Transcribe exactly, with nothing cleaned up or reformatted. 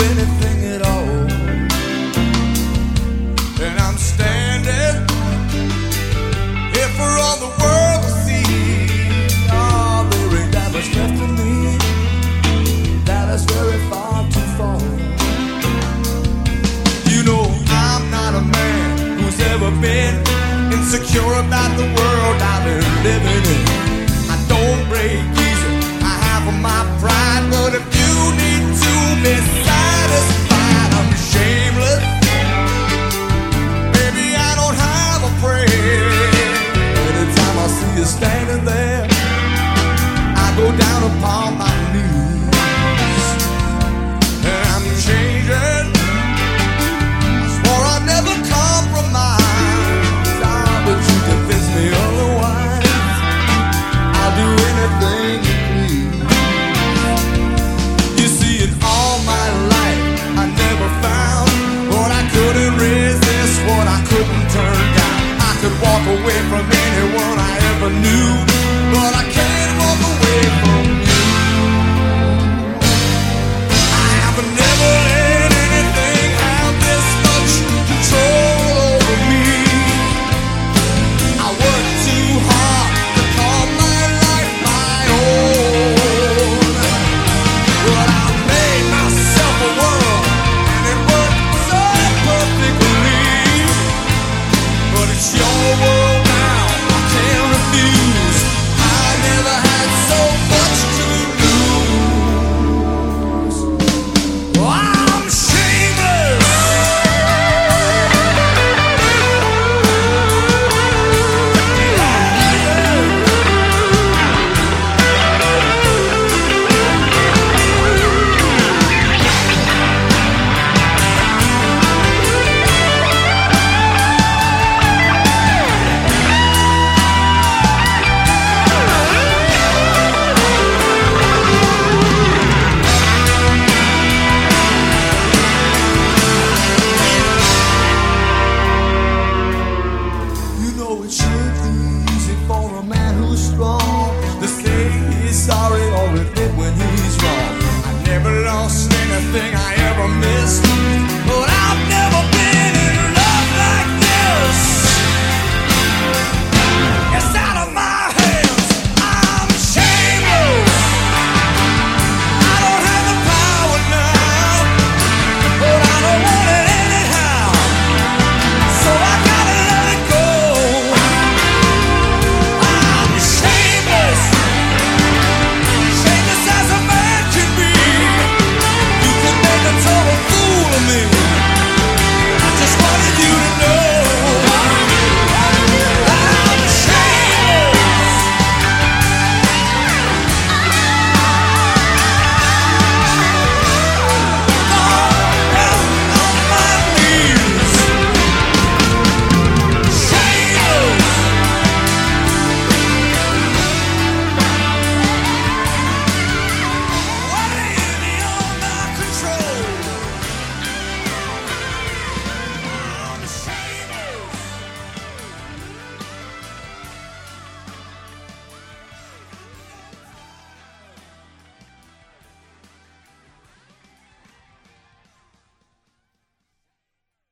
anything at all. And I'm standing here for all the world to see. Oh, there ain't that much left in me. That is very far too far. You know I'm not a man who's ever been insecure about the world I've been living in. I don't break easy, I have my pride, but if you need to be satisfied, I'm shameless. Baby, I don't have a prayer. Anytime I see you standing there, I go down upon my knees. And I'm changing. I swore I'd never compromise. Ah, but you convince me otherwise. I'll do anything you please. You see, in all my life, I never found what I couldn't resist, what I couldn't turn down. I could walk away from anyone I ever knew, but I can't walk away from you. I have never let anything have this much control over me. I work too hard to call my life my own, but I made myself a world, and it worked so perfectly. But it's your world now, I can't refuse. I never had so much to lose. I'm shameless. You know it should be easy for a man who's strong